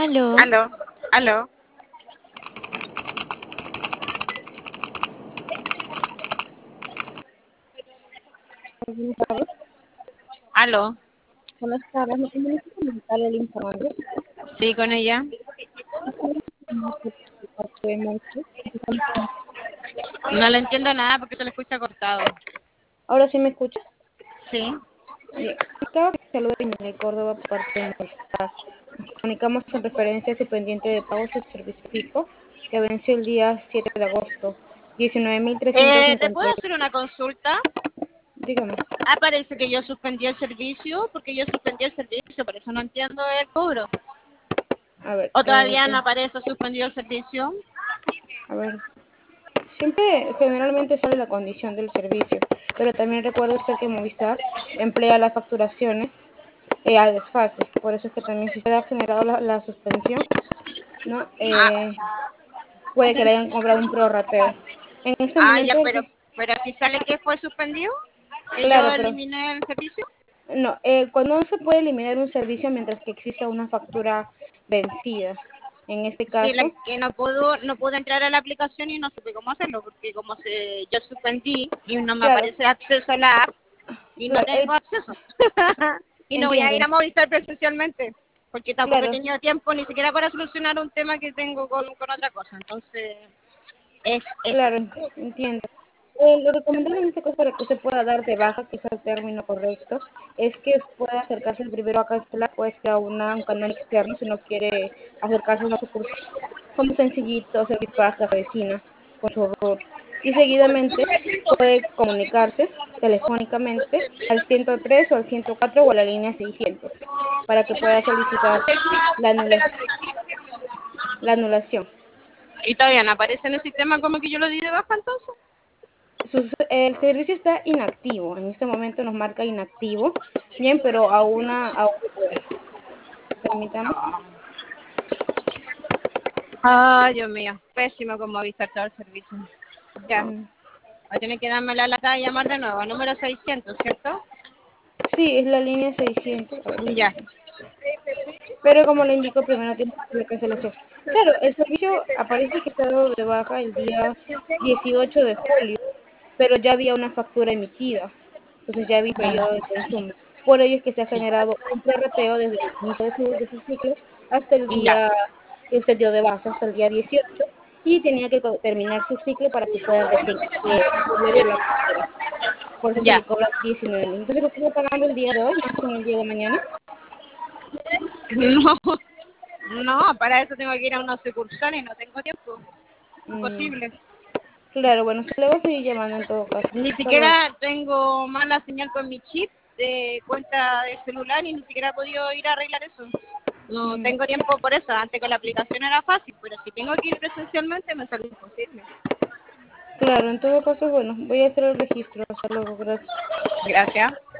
Aló, Aló, aló, Buenas tardes. aló. Buenas tardes. Me comunico con Natalia Linfante. Sí, con ella. No le entiendo nada porque se le escucha cortado. Ahora sí me escucha. Sí. Bien. Acabo de saludar a Emilia Córdoba por parte de Movistar. Nos comunicamos en referencia a su pendiente de pago de servicio fijo que venció el día 7 de agosto. ¿Le puedo 19.358. hacer una consulta? Dígame. Parece que yo suspendí el servicio porque yo suspendí el servicio, por eso no entiendo el cobro. A ver, ¿O todavía no aparece suspendido el servicio? a ver. Siempre, generalmente sale la condición del servicio, pero también recuerda usted que Movistar emplea las facturaciones al desfase. Por eso es que también si se ha generado la suspensión, ¿no? Ah, Puede que le hayan cobrado un prorrateo. En este ya, momento, pero aquí sale que fue suspendido, que yo claro, pero eliminé el servicio. no, cuando no se puede eliminar un servicio mientras que exista una factura vencida. En este Sí, caso, que no pude entrar a la aplicación y no supe cómo hacerlo, porque yo suspendí y no me claro, aparece acceso a la app y no claro, tengo acceso. Y no voy a entiendo, ir a Movistar presencialmente, porque tampoco he claro, tenido tiempo ni siquiera para solucionar un tema que tengo con otra cosa. Entonces, es eso. claro, entiendo. Lo recomendable en este caso para que usted pueda dar de baja, que es el término correcto, es que pueda acercarse primero a cancelar, pues que a un canal externo si no quiere acercarse a una sucursal, como sencillito hacer bypass a la vecina con su root. Y seguidamente puede comunicarse telefónicamente al 103 o al 104 o a la línea 600 para que pueda solicitar la, anula- la anulación. Y todavía no aparece en el sistema como que yo lo di de baja entonces. El servicio está inactivo, en este momento nos marca inactivo, bien, pero aún permítame. Ay, Dios mío, pésimo como avisar todo el servicio. Ya, Mm, va a tener que darme la lata y llamar de nuevo, número 600, ¿cierto? Sí, es la línea 600. A ver, Ya. permítame. Pero como le indico, primero tiene que hacer la cancelación. Claro, el servicio aparece que está dado de baja el día 18 de julio, pero ya había una factura emitida, entonces ya había periodo de consumo. Por ello es que se ha generado un prorrateo desde el inicio de su ciclo hasta el Ya, día que usted dio de baja, hasta el día 18, y tenía que terminar su ciclo para que pueda recién devolver la factura. Por eso se ya. le cobra 19.000. Entonces lo estoy pagando el día de hoy, máximo el día de mañana. No, no, para eso tengo que ir a una sucursal y no tengo tiempo. Mm, Imposible. claro, bueno, se le va a seguir llamando en todo caso. Ni Hasta luego. siquiera tengo mala señal con mi chip de cuenta de celular y ni siquiera he podido ir a arreglar eso. No Mm, tengo tiempo por eso. Antes con la aplicación era fácil, pero si tengo que ir presencialmente me sale imposible. claro, en todo caso, bueno, voy a hacer el registro. Hasta luego, gracias. Gracias.